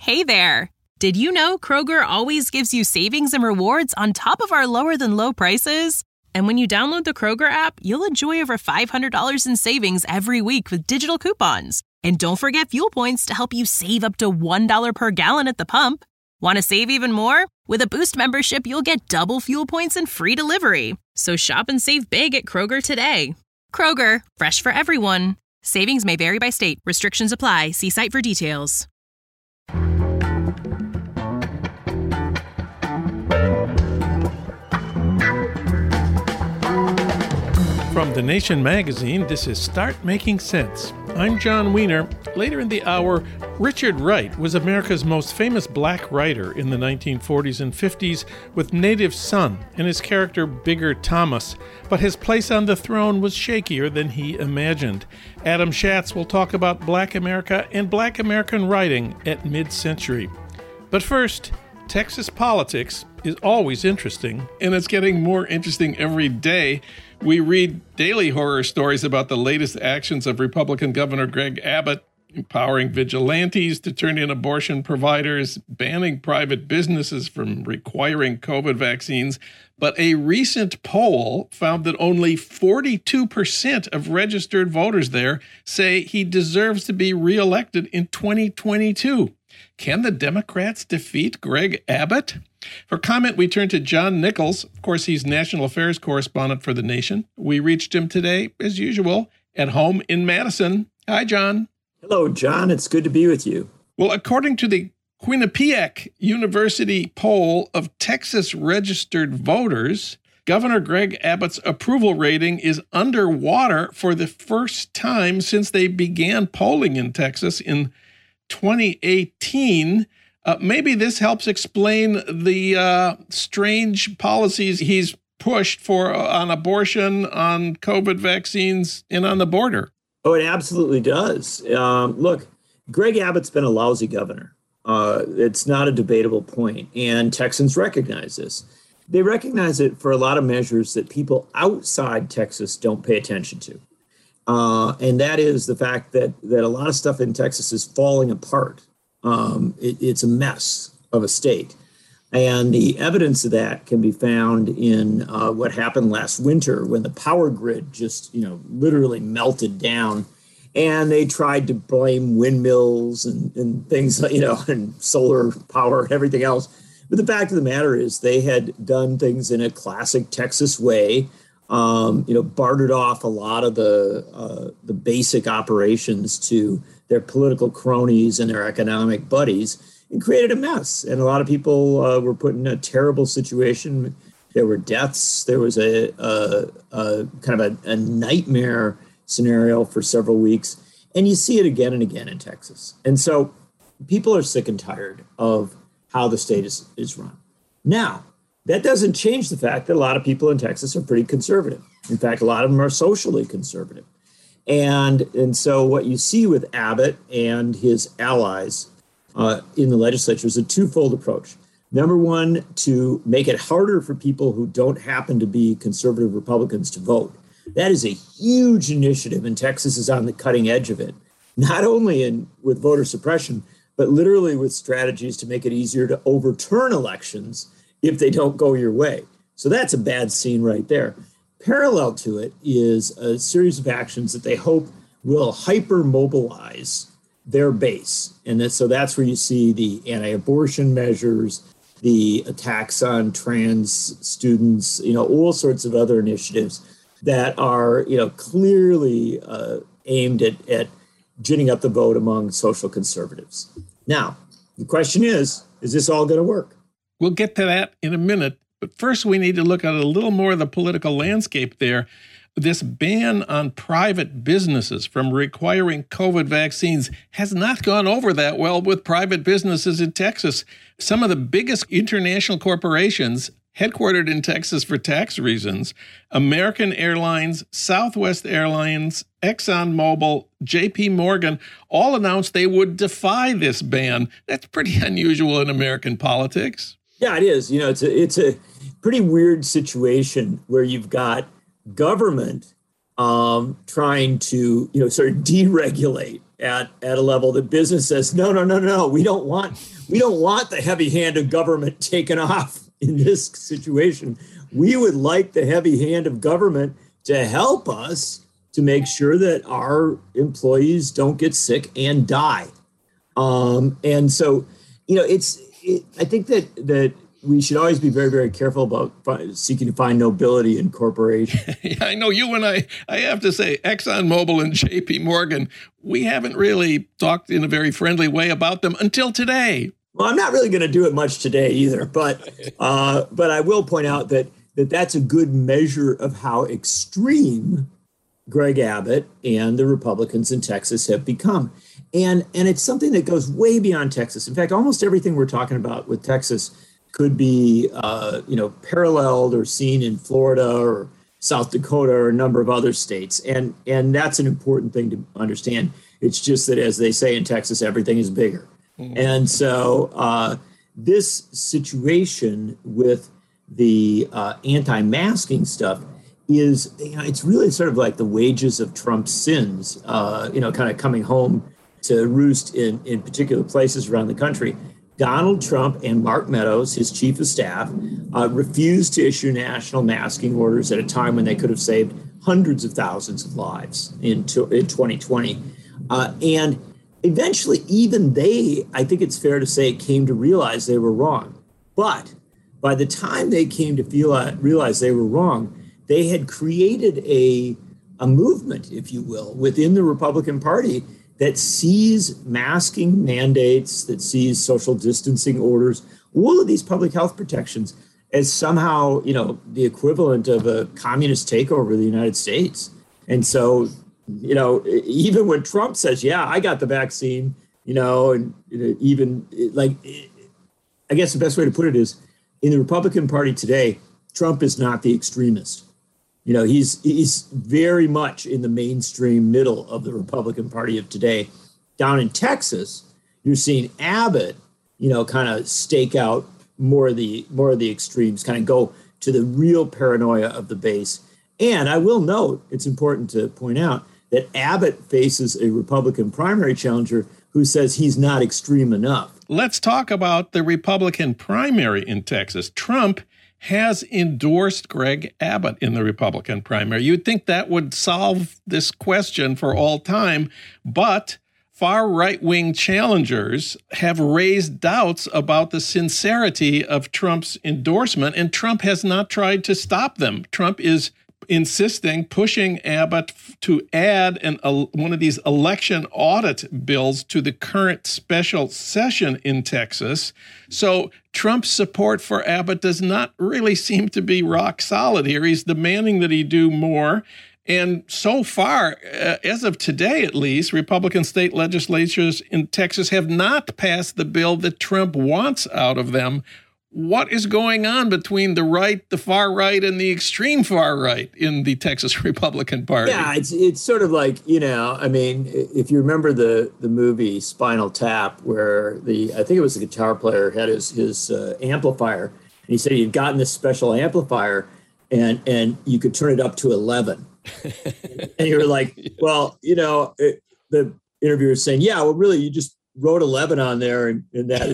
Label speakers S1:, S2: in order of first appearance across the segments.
S1: Hey there! Did you know Kroger always gives you savings and rewards on top of our lower-than-low prices? And when you download the Kroger app, you'll enjoy over $500 in savings every week with digital coupons. And don't forget fuel points to help you save up to $1 per gallon at the pump. Want to save even more? With a Boost membership, you'll get double fuel points and free delivery. So shop and save big at Kroger today. Kroger, fresh for everyone. Savings may vary by state. Restrictions apply. See site for details.
S2: From The Nation magazine, this is Start Making Sense. I'm John Wiener. Later in the hour, Richard Wright was America's most famous black writer in the 1940s and 50s with Native Son and his character Bigger Thomas, but his place on the throne was shakier than he imagined. Adam Schatz will talk about Black America and Black American writing at mid-century. But first, Texas politics is always interesting, and it's getting more interesting every day. We read daily horror stories about the latest actions of Republican Governor Greg Abbott, empowering vigilantes to turn in abortion providers, banning private businesses from requiring COVID vaccines. But a recent poll found that only 42% of registered voters there say he deserves to be reelected in 2022. Can the Democrats defeat Greg Abbott? For comment, we turn to John Nichols. Of course, he's national affairs correspondent for The Nation. We reached him today, as usual, at home in Madison. Hi, John.
S3: Hello, John. It's good to be with you.
S2: Well, according to the Quinnipiac University poll of Texas registered voters, Governor Greg Abbott's approval rating is underwater for the first time since they began polling in Texas in 2018. Maybe this helps explain the strange policies he's pushed for on abortion, on COVID vaccines, and on the border.
S3: Oh, it absolutely does. Look, Greg Abbott's been a lousy governor. It's not a debatable point, and Texans recognize this. They recognize it for a lot of measures that people outside Texas don't pay attention to. And that is the fact that a lot of stuff in Texas is falling apart. It's a mess of a state. And the evidence of that can be found in what happened last winter when the power grid just, literally melted down. And they tried to blame windmills and things, and solar power and everything else. But the fact of the matter is they had done things in a classic Texas way, bartered off a lot of the basic operations to their political cronies and their economic buddies, and created a mess. And a lot of people were put in a terrible situation. There were deaths. There was a kind of a nightmare scenario for several weeks. And you see it again and again in Texas. And so people are sick and tired of how the state is run. Now, that doesn't change the fact that a lot of people in Texas are pretty conservative. In fact, a lot of them are socially conservative. And so what you see with Abbott and his allies in the legislature is a twofold approach. Number one, to make it harder for people who don't happen to be conservative Republicans to vote. That is a huge initiative, and Texas is on the cutting edge of it, not only with voter suppression, but literally with strategies to make it easier to overturn elections if they don't go your way. So that's a bad scene right there. Parallel to it is a series of actions that they hope will hyper-mobilize their base. And so that's where you see the anti-abortion measures, the attacks on trans students, all sorts of other initiatives that are, clearly aimed at ginning up the vote among social conservatives. Now, the question is this all going to work?
S2: We'll get to that in a minute. But first, we need to look at a little more of the political landscape there. This ban on private businesses from requiring COVID vaccines has not gone over that well with private businesses in Texas. Some of the biggest international corporations headquartered in Texas for tax reasons, American Airlines, Southwest Airlines, ExxonMobil, JP Morgan, all announced they would defy this ban. That's pretty unusual in American politics.
S3: Yeah, it is. It's a pretty weird situation where you've got government trying to, sort of deregulate at a level that business says, no, we don't want the heavy hand of government taken off in this situation. We would like the heavy hand of government to help us to make sure that our employees don't get sick and die. And so, I think that we should always be very, very careful about seeking to find nobility in corporations.
S2: Yeah, I know you and I have to say, ExxonMobil and JP Morgan, we haven't really talked in a very friendly way about them until today.
S3: Well, I'm not really going to do it much today either, but I will point out that that's a good measure of how extreme Greg Abbott and the Republicans in Texas have become. And it's something that goes way beyond Texas. In fact, almost everything we're talking about with Texas could be, paralleled or seen in Florida or South Dakota or a number of other states. And that's an important thing to understand. It's just that, as they say in Texas, everything is bigger. Mm-hmm. And so this situation with the anti-masking stuff is, it's really sort of like the wages of Trump's sins, kind of coming home to roost in particular places around the country. Donald Trump and Mark Meadows, his chief of staff, refused to issue national masking orders at a time when they could have saved hundreds of thousands of lives in 2020. And eventually, even they, I think it's fair to say, came to realize they were wrong. But by the time they came to realize they were wrong, they had created a movement, if you will, within the Republican Party that sees masking mandates, that sees social distancing orders, all of these public health protections as somehow, the equivalent of a communist takeover of the United States. And so, even when Trump says, yeah, I got the vaccine, I guess the best way to put it is, in the Republican Party today, Trump is not the extremist. He's very much in the mainstream middle of the Republican Party of today. Down in Texas, you're seeing Abbott, kind of stake out more of the extremes, kind of go to the real paranoia of the base. And I will note, it's important to point out that Abbott faces a Republican primary challenger who says he's not extreme enough.
S2: Let's talk about the Republican primary in Texas. Trump has endorsed Greg Abbott in the Republican primary. You'd think that would solve this question for all time, but far right-wing challengers have raised doubts about the sincerity of Trump's endorsement, and Trump has not tried to stop them. Trump is insisting, pushing Abbott to add one of these election audit bills to the current special session in Texas. So Trump's support for Abbott does not really seem to be rock solid here. He's demanding that he do more. And so far, as of today at least, Republican state legislatures in Texas have not passed the bill that Trump wants out of them. What is going on between the right, the far right, and the extreme far right in the Texas Republican Party?
S3: Yeah, it's sort of like, if you remember the movie Spinal Tap, where I think it was the guitar player had his amplifier, and he said he'd gotten this special amplifier, and you could turn it up to 11. And you were like, well, the interviewer is saying, yeah, well, really, you just wrote 11 on there, and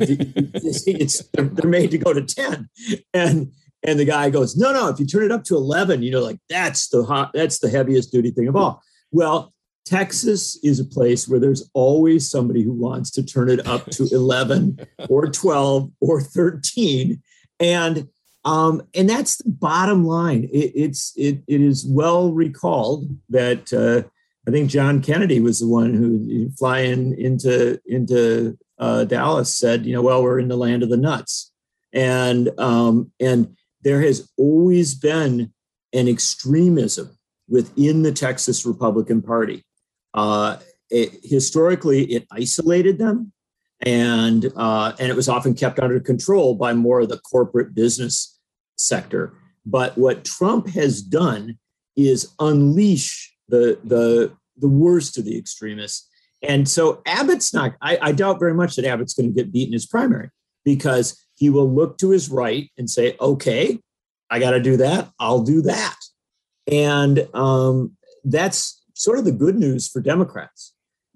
S3: that they're made to go to 10. And the guy goes, no, if you turn it up to 11, that's the heaviest duty thing of all. Well, Texas is a place where there's always somebody who wants to turn it up to 11 or 12 or 13. And that's the bottom line. It is well recalled that I think John Kennedy was the one who, flying into Dallas, said, well, we're in the land of the nuts, and there has always been an extremism within the Texas Republican Party. Historically, it isolated them, and it was often kept under control by more of the corporate business sector. But what Trump has done is unleash the worst of the extremists. And so Abbott's not, I doubt very much that Abbott's going to get beaten in his primary, because he will look to his right and say, okay, I got to do that. I'll do that. And that's sort of the good news for Democrats,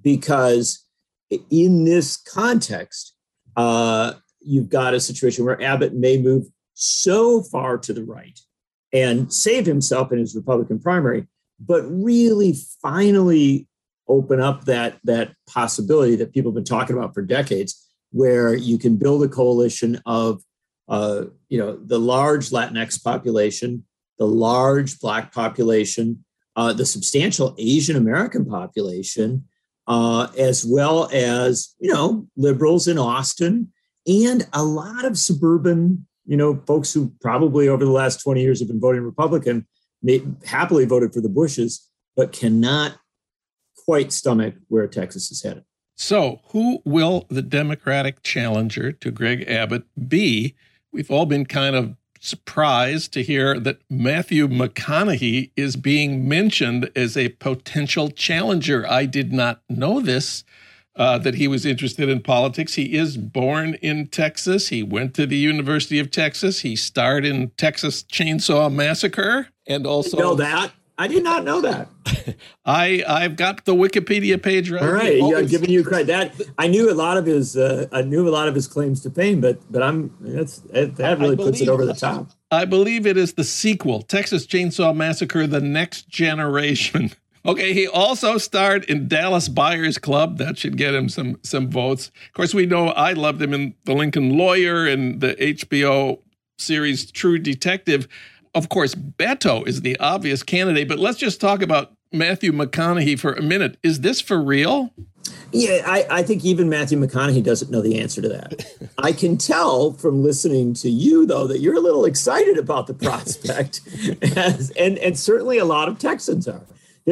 S3: because in this context, you've got a situation where Abbott may move so far to the right and save himself in his Republican primary, but really finally open up that possibility that people have been talking about for decades, where you can build a coalition of the large Latinx population, the large Black population, the substantial Asian American population, as well as, liberals in Austin and a lot of suburban, folks who probably over the last 20 years have been voting Republican, happily voted for the Bushes, but cannot quite stomach where Texas is headed.
S2: So who will the Democratic challenger to Greg Abbott be? We've all been kind of surprised to hear that Matthew McConaughey is being mentioned as a potential challenger. I did not know this, that he was interested in politics. He is born in Texas. He went to the University of Texas. He starred in Texas Chainsaw Massacre. And also,
S3: know that? I did not know that.
S2: I've got the Wikipedia page right.
S3: All right, I'm giving you credit. That I knew a lot of his claims to fame, but that really puts it over the top.
S2: I believe it is the sequel, Texas Chainsaw Massacre: The Next Generation. Okay, he also starred in Dallas Buyers Club. That should get him some votes. Of course, we know I loved him in The Lincoln Lawyer and the HBO series True Detective. Of course, Beto is the obvious candidate, but let's just talk about Matthew McConaughey for a minute. Is this for real?
S3: Yeah, I think even Matthew McConaughey doesn't know the answer to that. I can tell from listening to you, though, that you're a little excited about the prospect, and certainly a lot of Texans are.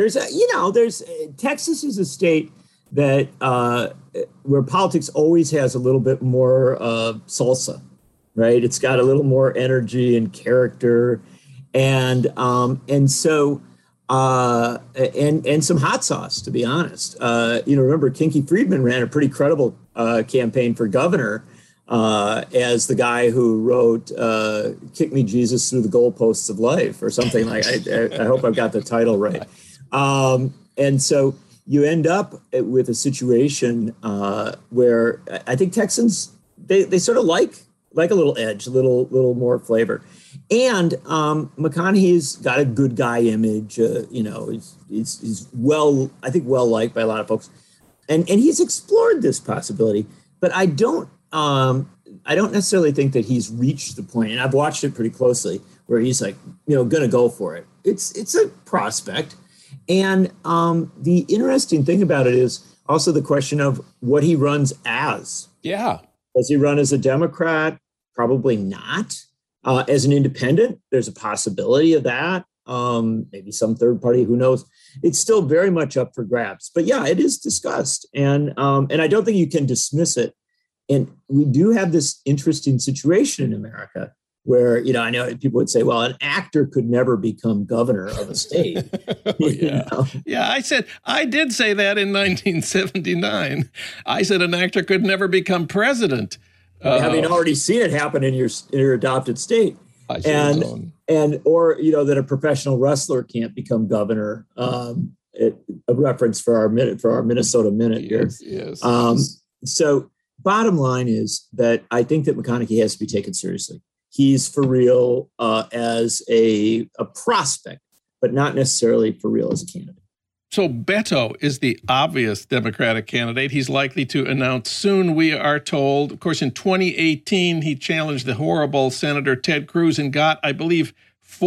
S3: Texas is a state that where politics always has a little bit more salsa, right? It's got a little more energy and character. And some hot sauce, to be honest. Remember, Kinky Friedman ran a pretty credible campaign for governor as the guy who wrote "Kick Me, Jesus, Through the Goalposts of Life" or something like. I hope I've got the title right. And so you end up with a situation where I think Texans they sort of like a little edge, a little more flavor. And McConaughey's got a good guy image. He's well liked by a lot of folks, and he's explored this possibility. But I don't necessarily think that he's reached the point, and I've watched it pretty closely, where he's like, going to go for it. It's a prospect, and the interesting thing about it is also the question of what he runs as.
S2: Yeah,
S3: does he run as a Democrat? Probably not. As an independent, there's a possibility of that. Maybe some third party, who knows? It's still very much up for grabs. But yeah, it is discussed. And I don't think you can dismiss it. And we do have this interesting situation in America where, I know people would say, well, an actor could never become governor of a state.
S2: Yeah, I did say that in 1979. I said an actor could never become president.
S3: Having already seen it happen in your adopted state, or that a professional wrestler can't become governor. A reference for our Minnesota Minute here.
S2: Yes.
S3: So bottom line is that I think that McConaughey has to be taken seriously. He's for real as a prospect, but not necessarily for real as a candidate.
S2: So Beto is the obvious Democratic candidate. He's likely to announce soon, we are told. Of course, in 2018, he challenged the horrible Senator Ted Cruz and got, I believe,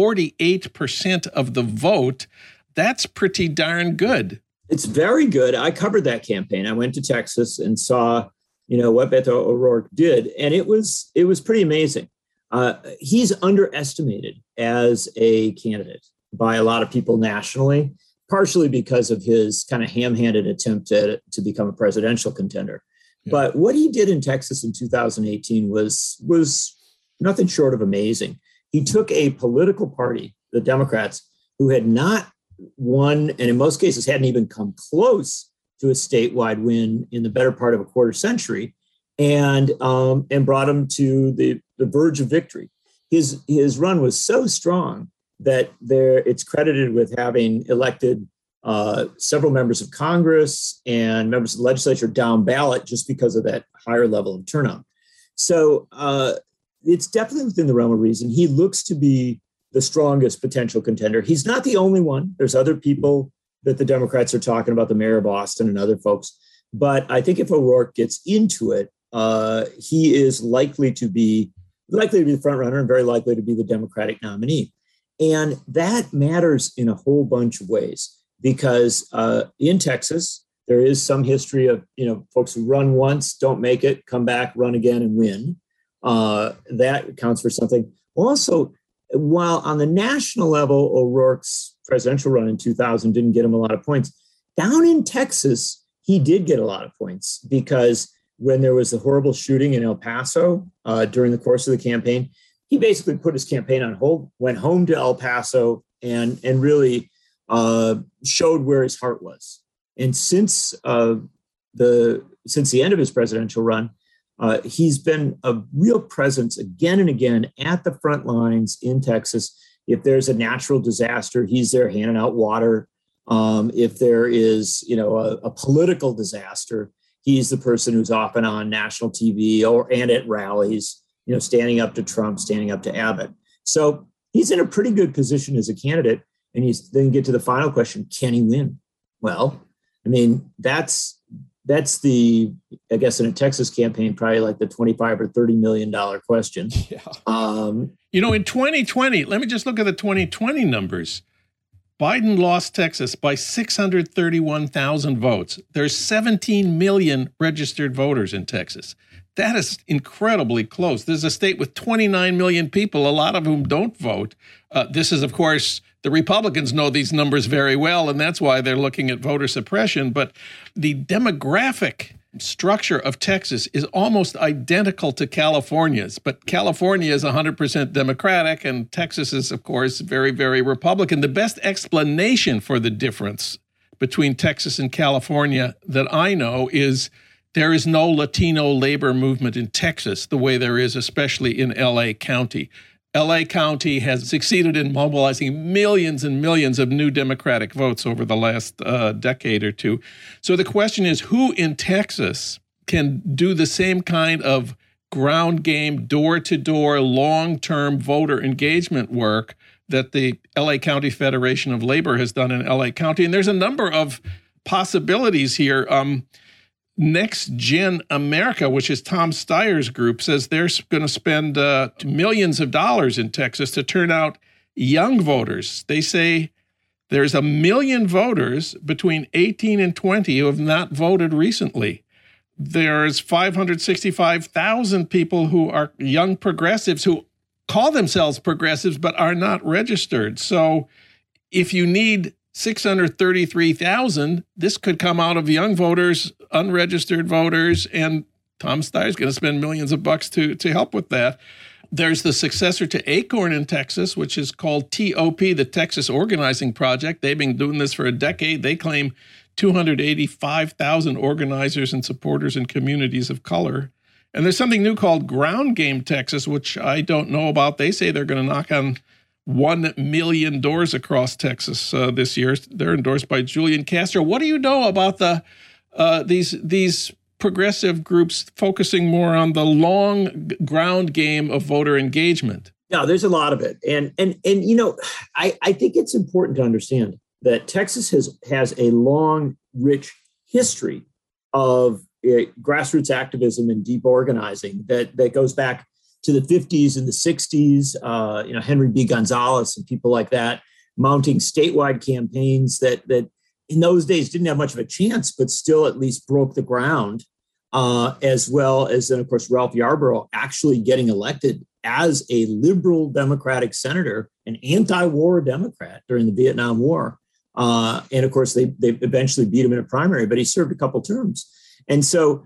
S2: 48% of the vote. That's pretty darn good.
S3: It's very good. I covered that campaign. I went to Texas and saw, what Beto O'Rourke did, and it was pretty amazing. He's underestimated as a candidate by a lot of people nationally, partially because of his kind of ham-handed attempt to become a presidential contender. Yeah. But what he did in Texas in 2018 was nothing short of amazing. He took a political party, the Democrats, who had not won, and in most cases hadn't even come close to a statewide win in the better part of a quarter century, and brought them to the verge of victory. His run was so strong that it's credited with having elected several members of Congress and members of the legislature down ballot just because of that higher level of turnout. So it's definitely within the realm of reason. He looks to be the strongest potential contender. He's not the only one. There's other people that the Democrats are talking about, the mayor of Boston and other folks. But I think if O'Rourke gets into it, he is likely to be the front runner and very likely to be the Democratic nominee. And that matters in a whole bunch of ways because in Texas, there is some history of, folks who run once, don't make it, come back, run again and win. That counts for something. Also, while on the national level, O'Rourke's presidential run in 2000 didn't get him a lot of points, down in Texas, he did get a lot of points because when there was the horrible shooting in El Paso during the course of the campaign, he basically put his campaign on hold, went home to El Paso and really showed where his heart was. And since the end of his presidential run, he's been a real presence again and again at the front lines in Texas. If there's a natural disaster, he's there handing out water. If there is, a political disaster, he's the person who's often on national TV and at rallies, standing up to Trump, standing up to Abbott. So he's in a pretty good position as a candidate. And he's then get to the final question: can he win? Well, I mean, that's the, I guess in a Texas campaign, probably like the $25 or $30 million question.
S2: Yeah. In 2020, let me just look at the 2020 numbers. Biden lost Texas by 631,000 votes. There's 17 million registered voters in Texas. That is incredibly close. There's a state with 29 million people, a lot of whom don't vote. This is, of course, the Republicans know these numbers very well, and that's why they're looking at voter suppression. But the demographic structure of Texas is almost identical to California's. But California is 100% Democratic, and Texas is, of course, very, very Republican. The best explanation for the difference between Texas and California that I know is there is no Latino labor movement in Texas the way there is, especially in L.A. County. L.A. County has succeeded in mobilizing millions and millions of new Democratic votes over the last decade or two. So the question is, who in Texas can do the same kind of ground game, door-to-door, long-term voter engagement work that the L.A. County Federation of Labor has done in L.A. County? And there's a number of possibilities here. Next Gen America, which is Tom Steyer's group, says they're going to spend millions of dollars in Texas to turn out young voters. They say there's 1 million voters between 18 and 20 who have not voted recently. There's 565,000 people who are young progressives who call themselves progressives but are not registered. So if you need 633,000, this could come out of young voters, unregistered voters, and Tom Steyer is going to spend millions of bucks to help with that. There's the successor to Acorn in Texas, which is called TOP, the Texas Organizing Project. They've been doing this for a decade. They claim 285,000 organizers and supporters in communities of color. And there's something new called Ground Game Texas, which I don't know about. They say they're going to knock on 1 million doors across Texas this year. They're endorsed by Julian Castro. What do you know about these progressive groups focusing more on the long ground game of voter engagement?
S3: No, there's a lot of it. And I think it's important to understand that Texas has a long, rich history of grassroots activism and deep organizing that goes back to the 50s and the 60s, Henry B. Gonzalez and people like that, mounting statewide campaigns that in those days didn't have much of a chance, but still at least broke the ground, as well as then, of course, Ralph Yarborough actually getting elected as a liberal Democratic senator, an anti-war Democrat during the Vietnam War. And of course, they eventually beat him in a primary, but he served a couple terms. And so,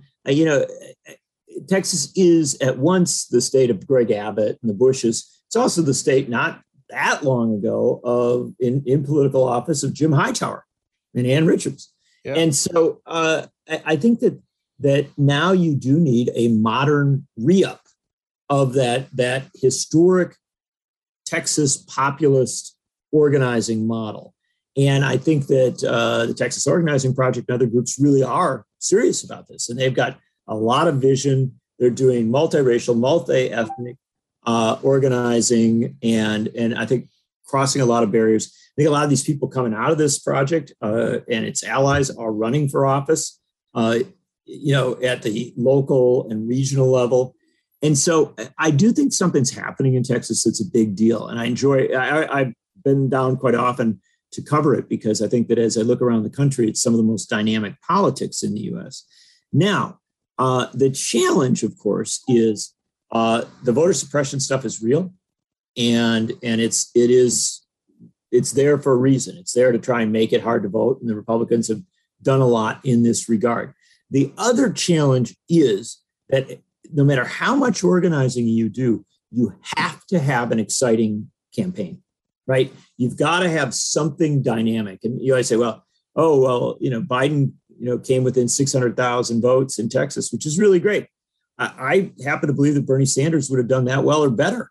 S3: Texas is at once the state of Greg Abbott and the Bushes. It's also the state not that long ago of in political office of Jim Hightower and Ann Richards. Yeah. And so I think that now you do need a modern re-up of that historic Texas populist organizing model. And I think that the Texas Organizing Project and other groups really are serious about this. And they've got a lot of vision. They're doing multiracial, multi-ethnic organizing, and I think crossing a lot of barriers. I think a lot of these people coming out of this project and its allies are running for office, at the local and regional level. And so I do think something's happening in Texas that's a big deal. And I've been down quite often to cover it because I think that as I look around the country, it's some of the most dynamic politics in the U.S. Now, the challenge, of course, is the voter suppression stuff is real, and it's there for a reason. It's there to try and make it hard to vote, and the Republicans have done a lot in this regard. The other challenge is that no matter how much organizing you do, you have to have an exciting campaign, right? You've got to have something dynamic. And you always say, Biden, came within 600,000 votes in Texas, which is really great. I happen to believe that Bernie Sanders would have done that well or better.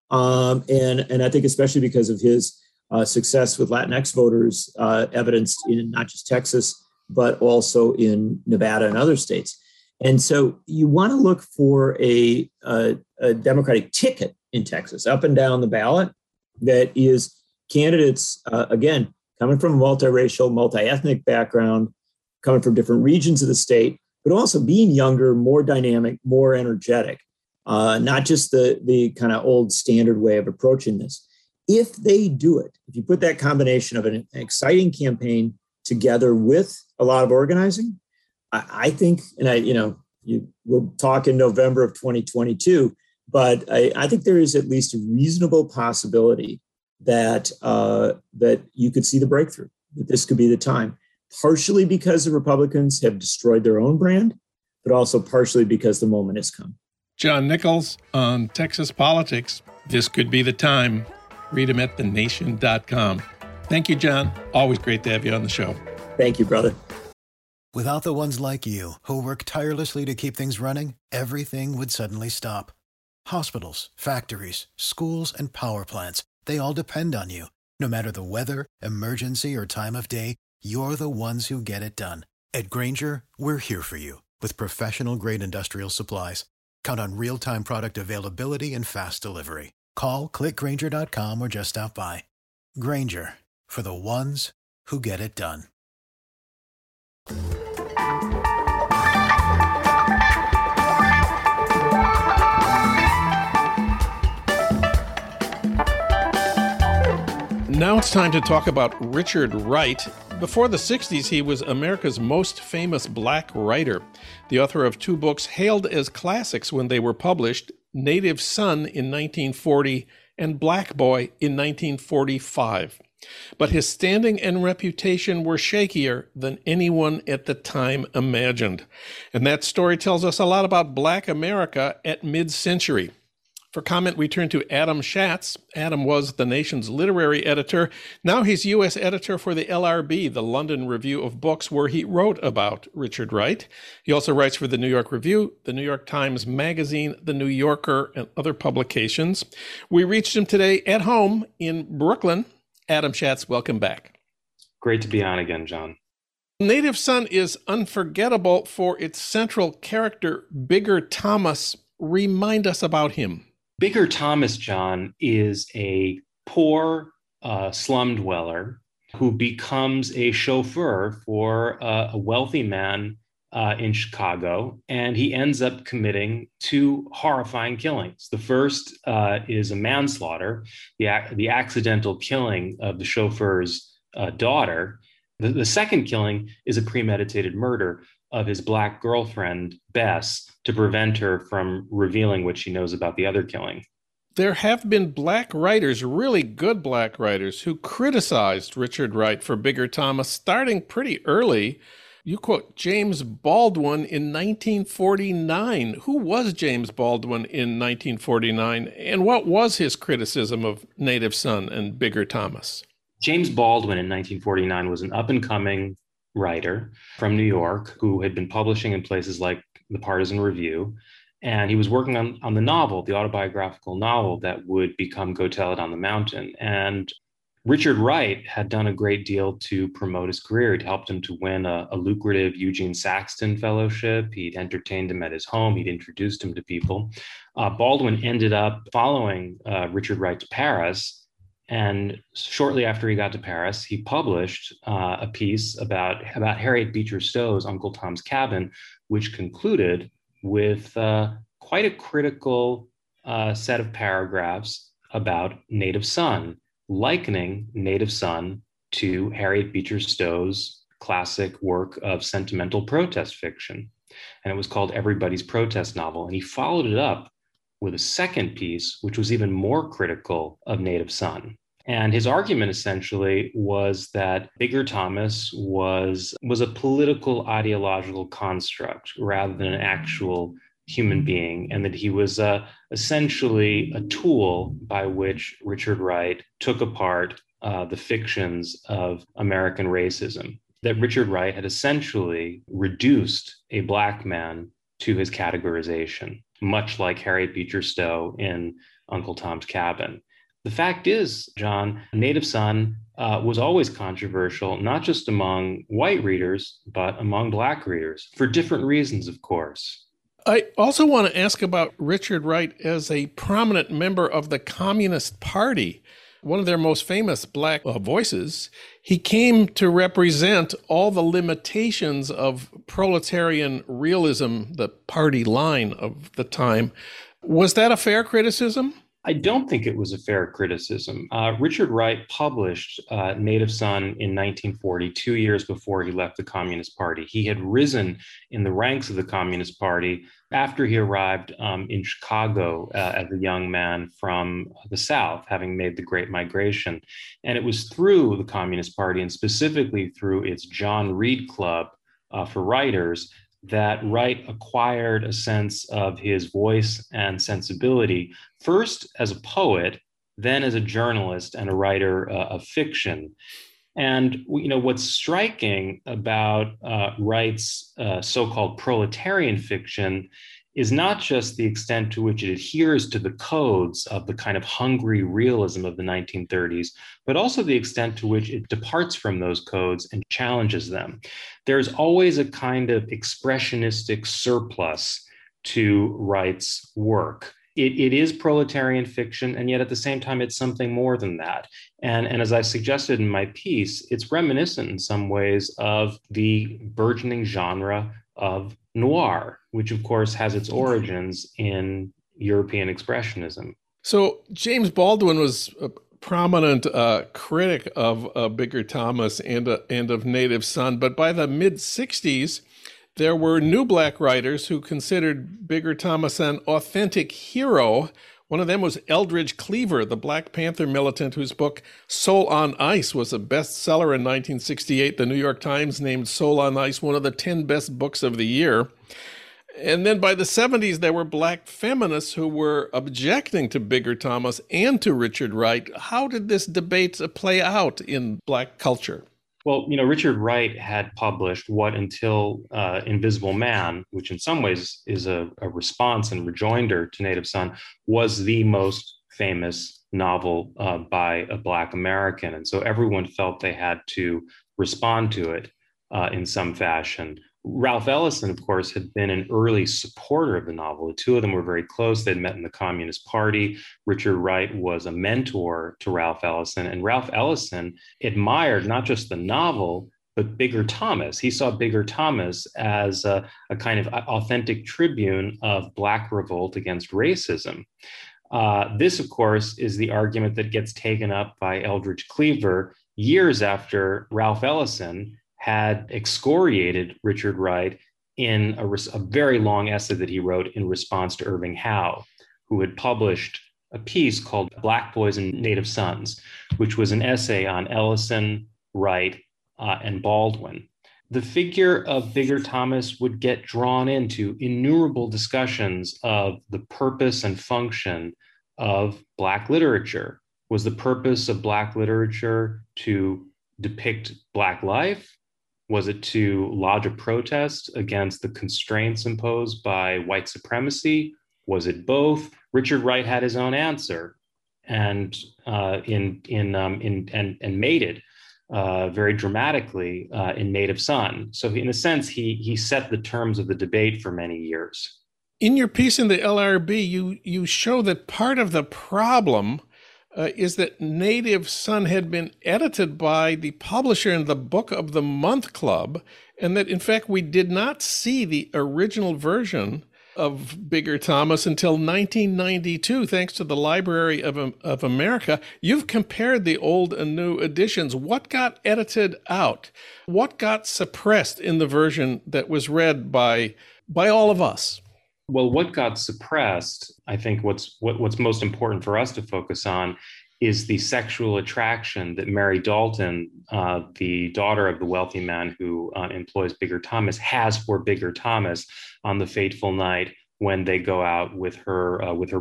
S3: And I think especially because of his success with Latinx voters, evidenced in not just Texas, but also in Nevada and other states. And so you want to look for a Democratic ticket in Texas, up and down the ballot, that is candidates, again, coming from a multiracial, multi-ethnic background, coming from different regions of the state, but also being younger, more dynamic, more energetic, not just the kind of old standard way of approaching this. If they do it, if you put that combination of an exciting campaign together with a lot of organizing, I think, and we'll talk in November of 2022, but I think there is at least a reasonable possibility that you could see the breakthrough, that this could be the time, partially because the Republicans have destroyed their own brand, but also partially because the moment has come.
S2: John Nichols on Texas politics. This could be the time. Read him at thenation.com. Thank you, John. Always great to have you on the show.
S3: Thank you, brother.
S4: Without the ones like you, who work tirelessly to keep things running, everything would suddenly stop. Hospitals, factories, schools, and power plants, they all depend on you. No matter the weather, emergency, or time of day, you're the ones who get it done. At Grainger, we're here for you with professional-grade industrial supplies. Count on real-time product availability and fast delivery. Call, click Grainger.com, or just stop by. Grainger, for the ones who get it done.
S2: Now it's time to talk about Richard Wright. Before the 60s, he was America's most famous black writer, the author of two books hailed as classics when they were published, Native Son in 1940 and Black Boy in 1945. But his standing and reputation were shakier than anyone at the time imagined. And that story tells us a lot about Black America at mid-century. For comment, we turn to Adam Schatz. Adam was the nation's literary editor. Now he's U.S. editor for the LRB, the London Review of Books, where he wrote about Richard Wright. He also writes for the New York Review, the New York Times Magazine, the New Yorker, and other publications. We reached him today at home in Brooklyn. Adam Schatz, welcome back.
S5: Great to be on again, John.
S2: Native Son is unforgettable for its central character, Bigger Thomas. Remind us about him.
S5: Bigger Thomas, John, is a poor slum dweller who becomes a chauffeur for a wealthy man in Chicago, and he ends up committing two horrifying killings. The first is a manslaughter, the accidental killing of the chauffeur's daughter. The second killing is a premeditated murder of his Black girlfriend, Bess, to prevent her from revealing what she knows about the other killing.
S2: There have been Black writers, really good Black writers, who criticized Richard Wright for Bigger Thomas starting pretty early. You quote James Baldwin in 1949. Who was James Baldwin in 1949, and what was his criticism of Native Son and Bigger Thomas?
S5: James Baldwin in 1949 was an up-and-coming writer from New York who had been publishing in places like the Partisan Review. And he was working on the novel, the autobiographical novel that would become Go Tell It on the Mountain. And Richard Wright had done a great deal to promote his career. It helped him to win a lucrative Eugene Saxton Fellowship. He'd entertained him at his home. He'd introduced him to people. Baldwin ended up following Richard Wright to Paris. And shortly after he got to Paris, he published a piece about Harriet Beecher Stowe's Uncle Tom's Cabin, which concluded with quite a critical set of paragraphs about Native Son, likening Native Son to Harriet Beecher Stowe's classic work of sentimental protest fiction. And it was called Everybody's Protest Novel. And he followed it up with a second piece, which was even more critical of Native Son. And his argument essentially was that Bigger Thomas was a political ideological construct rather than an actual human being, and that he was essentially a tool by which Richard Wright took apart the fictions of American racism, that Richard Wright had essentially reduced a Black man to his categorization, much like Harriet Beecher Stowe in Uncle Tom's Cabin. The fact is, John, Native Son was always controversial, not just among white readers, but among Black readers, for different reasons, of course.
S2: I also want to ask about Richard Wright as a prominent member of the Communist Party, one of their most famous Black voices. He came to represent all the limitations of proletarian realism, the party line of the time. Was that a fair criticism?
S5: I don't think it was a fair criticism. Richard Wright published Native Son in 1940, 2 years before he left the Communist Party. He had risen in the ranks of the Communist Party after he arrived in Chicago as a young man from the South, having made the Great Migration. And it was through the Communist Party, and specifically through its John Reed Club for writers, that Wright acquired a sense of his voice and sensibility, first as a poet, then as a journalist and a writer of fiction. And what's striking about Wright's so-called proletarian fiction is not just the extent to which it adheres to the codes of the kind of hungry realism of the 1930s, but also the extent to which it departs from those codes and challenges them. There's always a kind of expressionistic surplus to Wright's work. It is proletarian fiction, and yet at the same time, it's something more than that. And as I suggested in my piece, it's reminiscent in some ways of the burgeoning genre of noir, which of course has its origins in European Expressionism.
S2: So James Baldwin was a prominent critic of Bigger Thomas and of Native Son, but by the mid-60s, there were new Black writers who considered Bigger Thomas an authentic hero. One of them was Eldridge Cleaver, the Black Panther militant whose book Soul on Ice was a bestseller in 1968. The New York Times named Soul on Ice one of the 10 best books of the year. And then by the 70s, there were Black feminists who were objecting to Bigger Thomas and to Richard Wright. How did this debate play out in Black culture?
S5: Well, Richard Wright had published What Until Invisible Man, which in some ways is a response and rejoinder to Native Son, was the most famous novel by a Black American. And so everyone felt they had to respond to it in some fashion. Ralph Ellison, of course, had been an early supporter of the novel. The two of them were very close. They'd met in the Communist Party. Richard Wright was a mentor to Ralph Ellison, and Ralph Ellison admired not just the novel, but Bigger Thomas. He saw Bigger Thomas as a kind of authentic tribune of Black revolt against racism. This, of course, is the argument that gets taken up by Eldridge Cleaver years after Ralph Ellison had excoriated Richard Wright in a very long essay that he wrote in response to Irving Howe, who had published a piece called Black Boys and Native Sons, which was an essay on Ellison, Wright, and Baldwin. The figure of Bigger Thomas would get drawn into innumerable discussions of the purpose and function of Black literature. Was the purpose of Black literature to depict Black life? Was it to lodge a protest against the constraints imposed by white supremacy? Was it both? Richard Wright had his own answer. and mated very dramatically in Native Son. So in a sense, he set the terms of the debate for many years.
S2: In your piece in the LRB, you show that part of the problem is that Native Son had been edited by the publisher in the Book of the Month Club, and that in fact we did not see the original version of Bigger Thomas until 1992, thanks to the Library of America. You've compared the old and new editions. What got edited out? What got suppressed in the version that was read by all of us?
S5: Well, what got suppressed, I think what's most important for us to focus on is the sexual attraction that Mary Dalton, the daughter of the wealthy man who employs Bigger Thomas, has for Bigger Thomas on the fateful night when they go out with her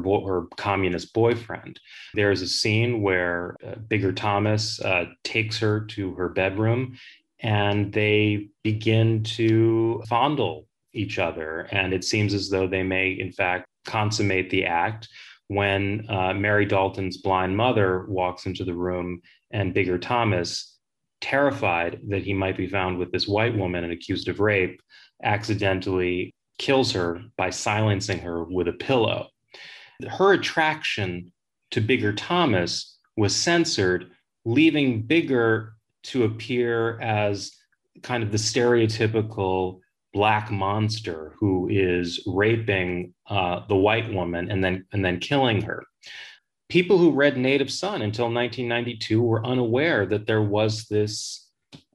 S5: communist boyfriend. There's a scene where Bigger Thomas takes her to her bedroom, and they begin to fondle each other, and it seems as though they may, in fact, consummate the act when Mary Dalton's blind mother walks into the room, and Bigger Thomas, terrified that he might be found with this white woman and accused of rape, accidentally kills her by silencing her with a pillow. Her attraction to Bigger Thomas was censored, leaving Bigger to appear as kind of the stereotypical Black monster who is raping the white woman and then killing her. People who read Native Son until 1992 were unaware that there was this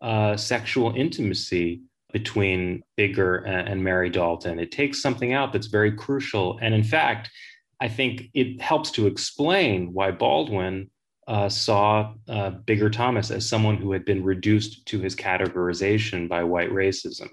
S5: sexual intimacy between Bigger and Mary Dalton. It takes something out that's very crucial. And in fact, I think it helps to explain why Baldwin saw Bigger Thomas as someone who had been reduced to his categorization by white racism.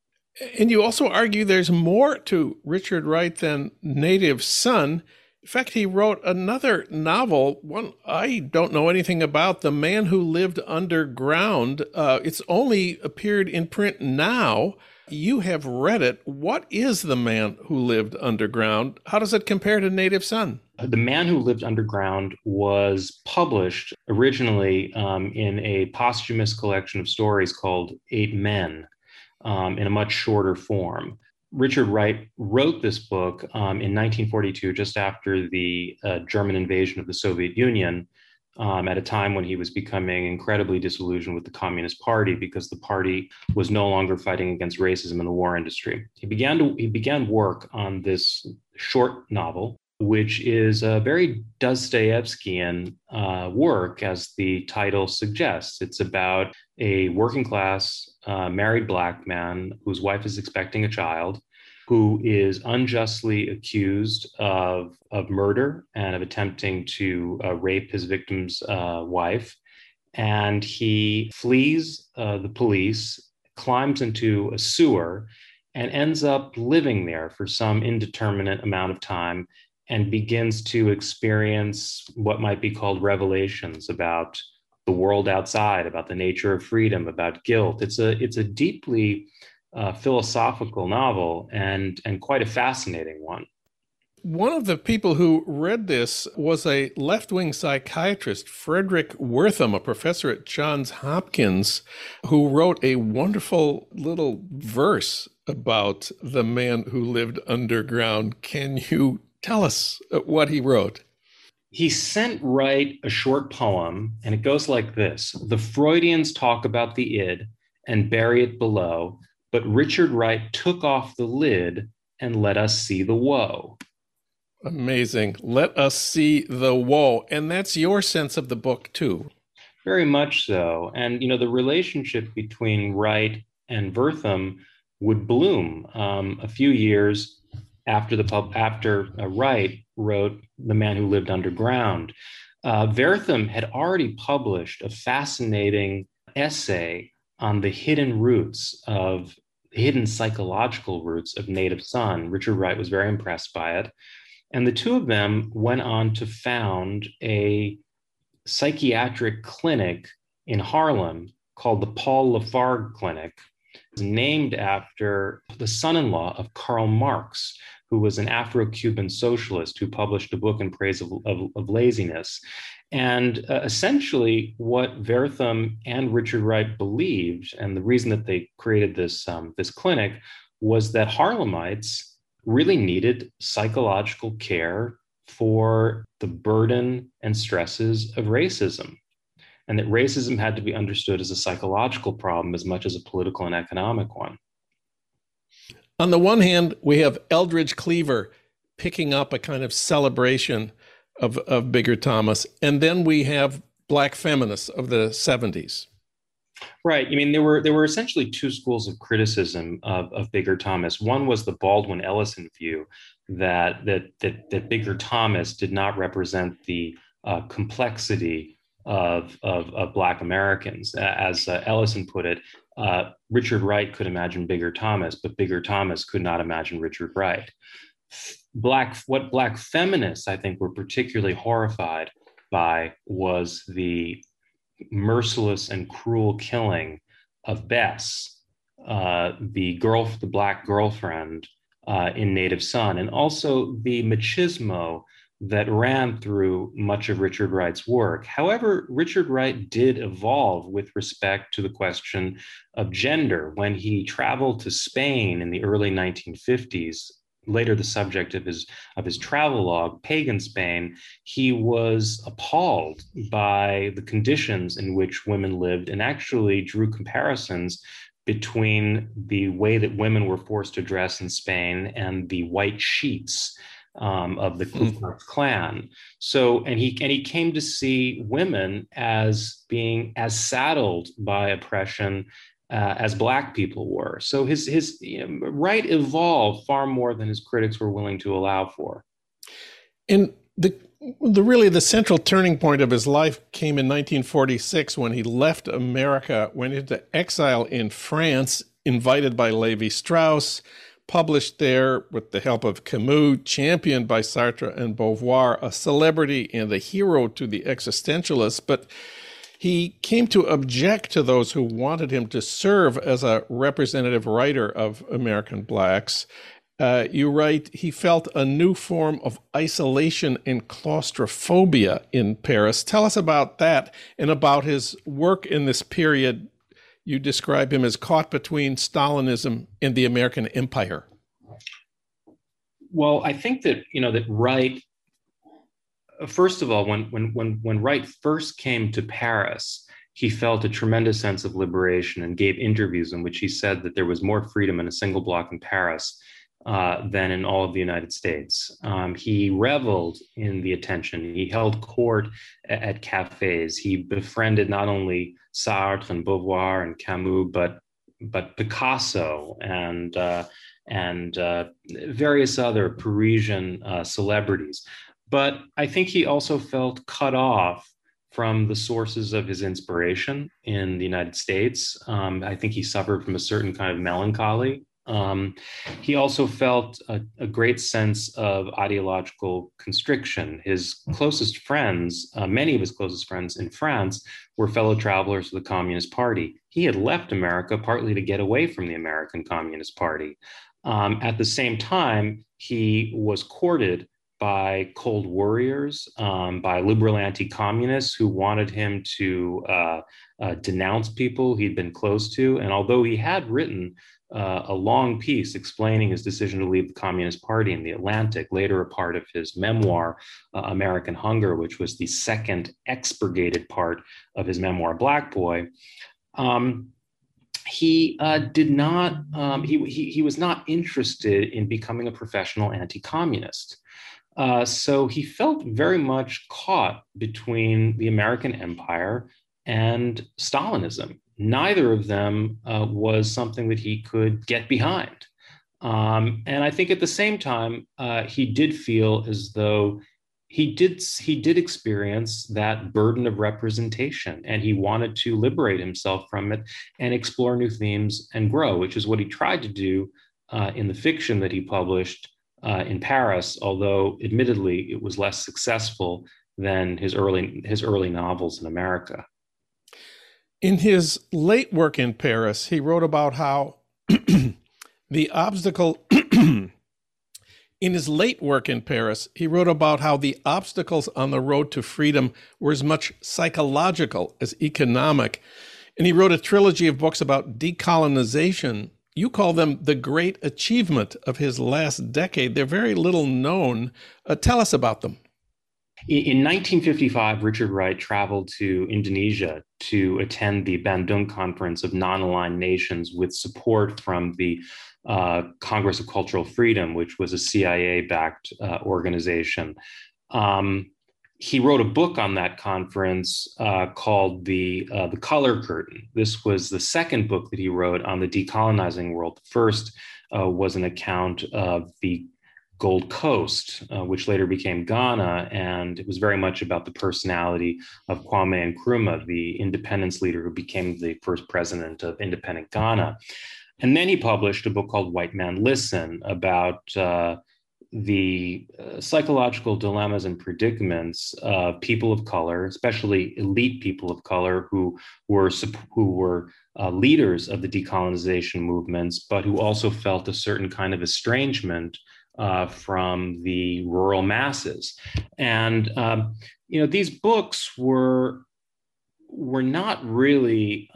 S2: And you also argue there's more to Richard Wright than Native Son. In fact, he wrote another novel, one I don't know anything about, The Man Who Lived Underground. It's only appeared in print now. You have read it. What is The Man Who Lived Underground? How does it compare to Native Son?
S5: The Man Who Lived Underground was published originally in a posthumous collection of stories called Eight Men, in a much shorter form. Richard Wright wrote this book in 1942, just after the German invasion of the Soviet Union, at a time when he was becoming incredibly disillusioned with the Communist Party because the party was no longer fighting against racism in the war industry. He began work on this short novel, which is a very Dostoevskian work, as the title suggests. It's about a working class married Black man whose wife is expecting a child, who is unjustly accused of murder and of attempting to rape his victim's wife. And he flees the police, climbs into a sewer, and ends up living there for some indeterminate amount of time, and begins to experience what might be called revelations about the world outside, about the nature of freedom, about guilt. It's a deeply philosophical novel and quite a fascinating one.
S2: One of the people who read this was a left-wing psychiatrist, Frederick Wertham, a professor at Johns Hopkins, who wrote a wonderful little verse about the man who lived underground. Can you tell us what he wrote?
S5: He sent Wright a short poem, and it goes like this: "The Freudians talk about the id and bury it below, but Richard Wright took off the lid and let us see the woe."
S2: Amazing. Let us see the woe. And that's your sense of the book, too.
S5: Very much so. And, the relationship between Wright and Wertham would bloom a few years after Wright wrote The Man Who Lived Underground. Wertham had already published a fascinating essay on the hidden psychological roots of Native Son. Richard Wright was very impressed by it. And the two of them went on to found a psychiatric clinic in Harlem called the Paul Lafargue Clinic, named after the son-in-law of Karl Marx, who was an Afro-Cuban socialist who published a book in praise of laziness. And essentially, what Wertham and Richard Wright believed, and the reason that they created this clinic, was that Harlemites really needed psychological care for the burden and stresses of racism, and that racism had to be understood as a psychological problem as much as a political and economic one.
S2: On the one hand, we have Eldridge Cleaver picking up a kind of celebration of Bigger Thomas, and then we have Black feminists of the 70s.
S5: Right. I mean, there were essentially two schools of criticism of Bigger Thomas. One was the Baldwin Ellison view that Bigger Thomas did not represent the complexity of Black Americans. As Ellison put it, Richard Wright could imagine Bigger Thomas, but Bigger Thomas could not imagine Richard Wright. What Black feminists, I think, were particularly horrified by was the merciless and cruel killing of Bess, the Black girlfriend in Native Son, and also the machismo that ran through much of Richard Wright's work. However, Richard Wright did evolve with respect to the question of gender. When he traveled to Spain in the early 1950s, later the subject of his travelogue, Pagan Spain, he was appalled by the conditions in which women lived and actually drew comparisons between the way that women were forced to dress in Spain and the white sheets of the Ku Klux Klan. So, and he came to see women as being as saddled by oppression as Black people were. So his Wright evolved far more than his critics were willing to allow for.
S2: And the central turning point of his life came in 1946 when he left America, went into exile in France, invited by Levi-Strauss, published there with the help of Camus, championed by Sartre and Beauvoir, a celebrity and a hero to the existentialists, but he came to object to those who wanted him to serve as a representative writer of American Blacks. You write, he felt a new form of isolation and claustrophobia in Paris. Tell us about that and about his work in this period. You describe him as caught between Stalinism and the American empire.
S5: Well, I think that, that Wright, first of all, when Wright first came to Paris, he felt a tremendous sense of liberation and gave interviews in which he said that there was more freedom in a single block in Paris than in all of the United States. He reveled in the attention. He held court at cafes. He befriended not only Sartre and Beauvoir and Camus, but Picasso and various other Parisian celebrities. But I think he also felt cut off from the sources of his inspiration in the United States. I think he suffered from a certain kind of melancholy. He also felt a great sense of ideological constriction. His closest friends, many of his closest friends in France, were fellow travelers of the Communist Party. He had left America partly to get away from the American Communist Party. At the same time, he was courted by Cold Warriors, by liberal anti-communists who wanted him to denounce people he'd been close to. And although he had written a long piece explaining his decision to leave the Communist Party in the Atlantic, later a part of his memoir, American Hunger, which was the second expurgated part of his memoir, Black Boy, he was not interested in becoming a professional anti-communist. So he felt very much caught between the American empire and Stalinism. Neither of them was something that he could get behind. And I think at the same time, he did feel as though he did experience that burden of representation, and he wanted to liberate himself from it and explore new themes and grow, which is what he tried to do in the fiction that he published in Paris, although admittedly it was less successful than his early novels in America.
S2: In his late work in Paris, he wrote about how the obstacle In his late work in Paris, he wrote about how the obstacles on the road to freedom were as much psychological as economic. And he wrote a trilogy of books about decolonization. You call them the great achievement of his last decade. They're very little known. Tell us about them.
S5: In 1955, Richard Wright traveled to Indonesia to attend the Bandung Conference of Non-Aligned Nations with support from the Congress of Cultural Freedom, which was a CIA-backed organization. He wrote a book on that conference called The Color Curtain. This was the second book that he wrote on the decolonizing world. The first was an account of the Gold Coast, which later became Ghana, and it was very much about the personality of Kwame Nkrumah, the independence leader who became the first president of independent Ghana. And then he published a book called White Man Listen about the psychological dilemmas and predicaments of people of color, especially elite people of color who were leaders of the decolonization movements, but who also felt a certain kind of estrangement from the rural masses. And these books were not really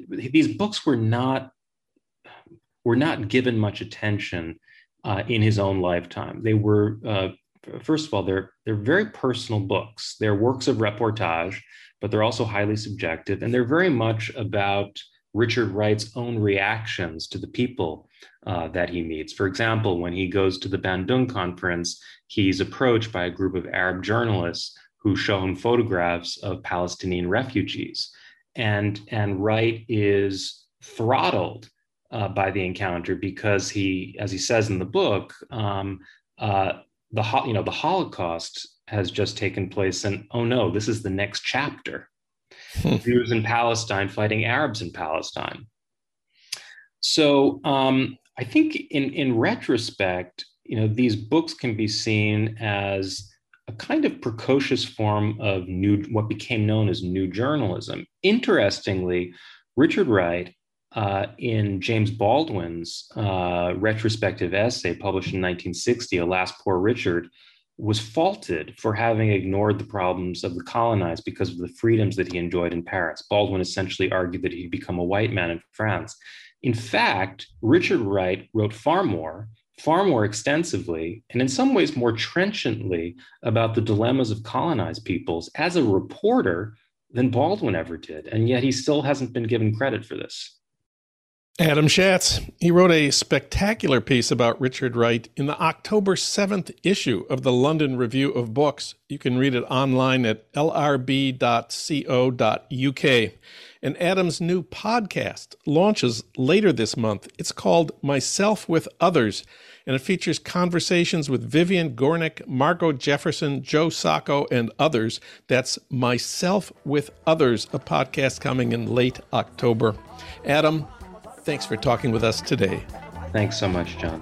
S5: were not given much attention in his own lifetime. They were, first of all, they're very personal books. They're works of reportage, but they're also highly subjective, and they're very much about Richard Wright's own reactions to the people that he meets. For example, when he goes to the Bandung Conference, he's approached by a group of Arab journalists who show him photographs of Palestinian refugees. And Wright is throttled by the encounter because he, as he says in the book, the Holocaust has just taken place, and oh no, this is the next chapter. Jews in Palestine fighting Arabs in Palestine. So I think in retrospect, these books can be seen as a kind of precocious form of what became known as new journalism. Interestingly, Richard Wright, in James Baldwin's retrospective essay published in 1960, Alas, Poor Richard, was faulted for having ignored the problems of the colonized because of the freedoms that he enjoyed in Paris. Baldwin essentially argued that he'd become a white man in France. In fact, Richard Wright wrote far more extensively, and in some ways more trenchantly about the dilemmas of colonized peoples as a reporter than Baldwin ever did. And yet he still hasn't been given credit for this.
S2: Adam Schatz, he wrote a spectacular piece about Richard Wright in the October 7th issue of the London Review of Books. You can read it online at lrb.co.uk. And Adam's new podcast launches later this month. It's called Myself with Others, and it features conversations with Vivian Gornick, Margot Jefferson, Joe Sacco, and others. That's Myself with Others, a podcast coming in late October. Adam, thanks for talking with us today.
S5: Thanks so much, John.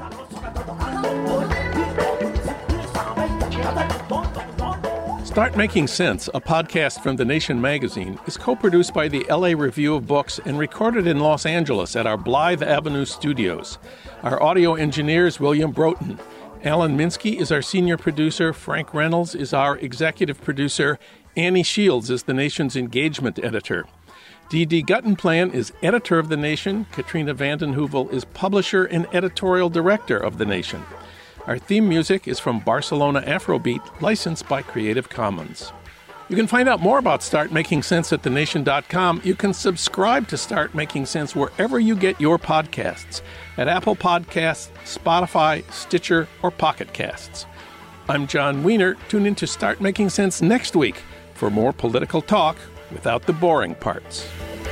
S2: Start Making Sense, a podcast from The Nation magazine, is co-produced by the LA Review of Books and recorded in Los Angeles at our Blythe Avenue studios. Our audio engineer is William Broughton. Alan Minsky is our senior producer. Frank Reynolds is our executive producer. Annie Shields is The Nation's engagement editor. D.D. Guttenplan is editor of The Nation. Katrina vanden Heuvel is publisher and editorial director of The Nation. Our theme music is from Barcelona Afrobeat, licensed by Creative Commons. You can find out more about Start Making Sense at thenation.com. You can subscribe to Start Making Sense wherever you get your podcasts, at Apple Podcasts, Spotify, Stitcher, or Pocket Casts. I'm John Wiener. Tune in to Start Making Sense next week for more political talk without the boring parts.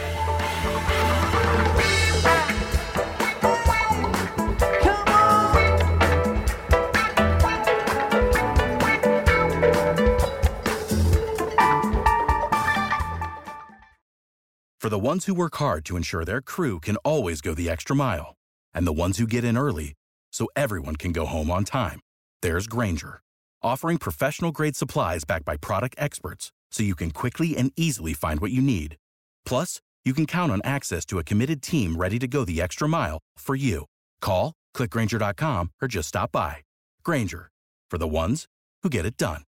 S6: For the ones who work hard to ensure their crew can always go the extra mile, and the ones who get in early so everyone can go home on time, there's Grainger, offering professional-grade supplies backed by product experts so you can quickly and easily find what you need. Plus, you can count on access to a committed team ready to go the extra mile for you. Call, click Grainger.com, or just stop by. Grainger, for the ones who get it done.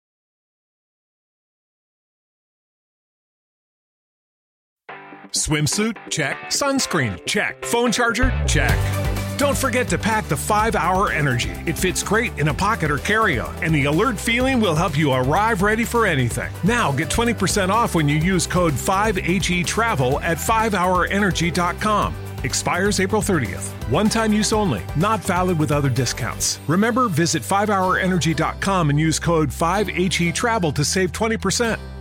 S7: Swimsuit? Check. Sunscreen? Check. Phone charger? Check. Don't forget to pack the 5-Hour Energy. It fits great in a pocket or carry-on, and the alert feeling will help you arrive ready for anything. Now get 20% off when you use code 5HETRAVEL at 5hourenergy.com. Expires April 30th. One-time use only. Not valid with other discounts. Remember, visit 5hourenergy.com and use code 5HETRAVEL to save 20%.